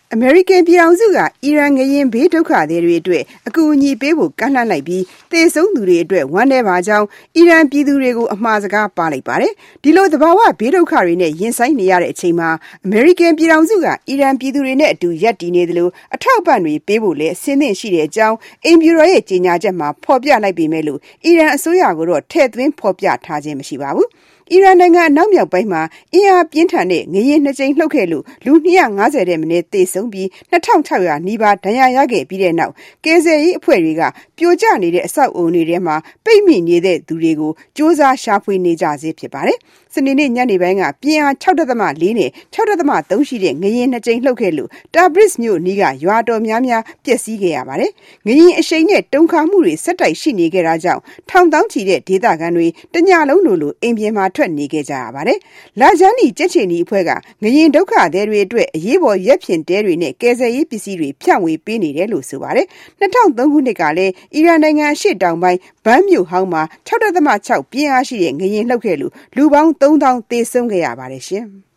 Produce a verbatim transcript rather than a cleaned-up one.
အမေရိကန်ပြည်ထောင်စုကအီရန်ငရင်ဘေးဒုက္ခသည်တွေအတွက်အကူအညီပေးဖို့ကမ်းလှမ်းလိုက်ပြီးသေဆုံးသူတွေအတွက်ဝမ်းနည်းပါကြောင်းအီရန်ပြည်သူတွေကိုအမှားစကားပါလိုက်ပါတယ်။ဒီလိုသဘာဝဘေးဒုက္ခတွေနဲ့ရင်ဆိုင်နေရတဲ့အချိန်မှာအမေရိကန်ပြည်ထောင်စုကအီရန်ပြည်သူတွေနဲ့အတူရပ်တည်နေသလိုအထောက်အပံ့တွေပေးဖို့လည်းအဆင်သင့်ရှိတဲ့အကြောင်းအိမ်ဖြူတော်ရဲ့ကြေညာချက်မှာဖော်ပြလိုက်ပေမဲ့လို့အီရန်အစိုးရကတော့ထည့်သွင်းဖော်ပြထားခြင်းမရှိပါဘူး။အီရန်နိုင်ငံအနောက်မြောက်ပိုင်းမှာအင်အားပြင်းထန်တဲ့ငရင်နှစ်ကြိမ်လှုပ်ခဲ့လို့လူ၂၅၀တဲ့မနည်းသေဆုံးပြီး၂၆၀၀နီးပါးဒဏ်ရာရခဲ့ပြီးတဲ့နောက်ကယ်ဆယ်ရေးအဖွဲ့တွေကပြိုကျနေတဲ့အဆောက်အုံတွေထဲမှာပိတ်မိနေတဲ့သူတွေကိုစ조사ရှာဖွေနေကြဆဲဖြစ်ပါတယ်။စနေနေ့ညနေပိုင်းကပြင်းအား၆.၄နဲ့၆.၃ရှိတဲ့ငရင်နှစ်ကြိမ်လှုပ်ခဲ့လို့တာဘရစ်မြို့နီးကရွာတော်များများပျက်စီးခဲ့ရပါတယ်။ငရင်အရှိန်နဲ့တုန်ခါမှုတွေဆက်တိုက်ရှိနေခဲ့တာကြောင့်ထောင်သောင်းချီတဲ့ဒေသခံတွေတညလုံးလိုလိုအိမ်ပြင်မှာထွက်နေခဲ့ကြရပါတယ်။လာဂျန်နီကြက်ချင်နီအဖွဲ့ကငရင်ဒုက္ခသည်တွေအတွက်အရေးပေါ်ရက်ဖြင့်တဲတွေနဲ့ကယ်ဆယ်ရေးပစ္စည်းတွေဖြန့်ဝေပေးနေတယ်လို့ဆိုပါတယ်။၂၀၀၃ခုနှစ်ကလည်းအီရန်နိုင်ငံအရှေ့တောင်ပိုင်းဘန်းမြို့ဟောင်းမှာ၆.၆ပြင်းအားရှိတဲ့ငရင်လှုပ်ခဲ့လို့လူပေါင်းသုံးသောင်းသေဆုံးခဲ့ရပါတယ်ရှင်။